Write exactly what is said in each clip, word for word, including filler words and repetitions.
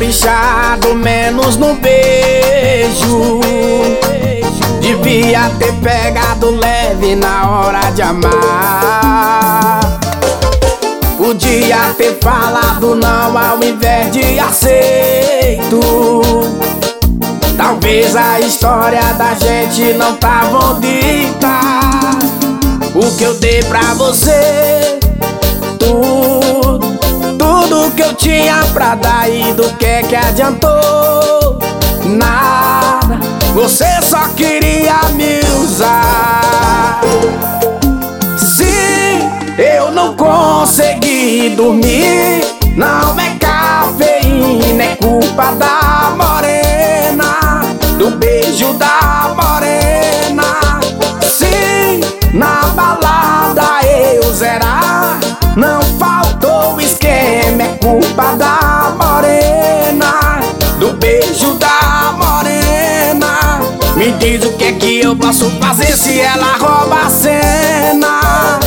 caprichado menos no beijo. Devia ter pegado leve na hora de amar. Podia ter falado não ao invés de aceito. Talvez a história da gente não tava onde tá. O que eu dei pra você, tudo, tudo que eu tinha pra dar, e do que é que adiantou? Nada, você só queria me usar. Se eu não consegui dormir, não é cafeína, é culpa da morena, do beijo da morena. Se na balada eu zerar, não faltou esquema, é culpa da morena, do beijo da morena. Me diz o que é que eu posso fazer se ela rouba a cena.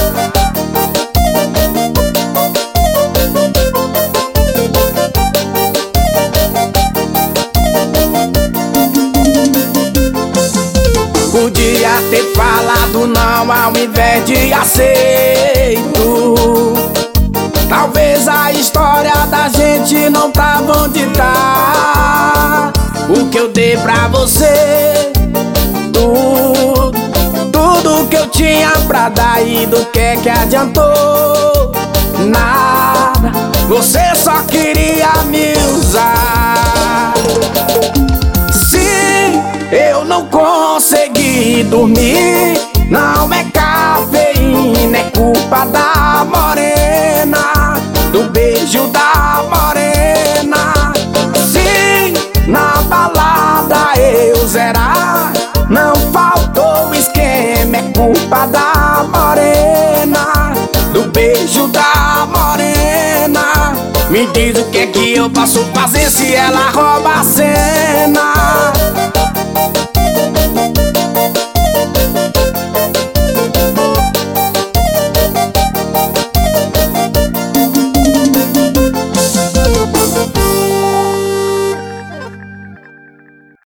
Podia ter falado não ao invés de aceito. Talvez a história da gente não tava onde tá. O que eu dei pra você, tudo, tudo que eu tinha pra dar, e do que é que adiantou? Nada, você só queria me usar. Se eu não consegui dormir, não é cafeína, é culpa da morena, do beijo da morena. Se na balada eu zerar, não faltou esquema, é culpa da morena, do beijo da morena. Me diz o que é que eu posso fazer se ela rouba a cena.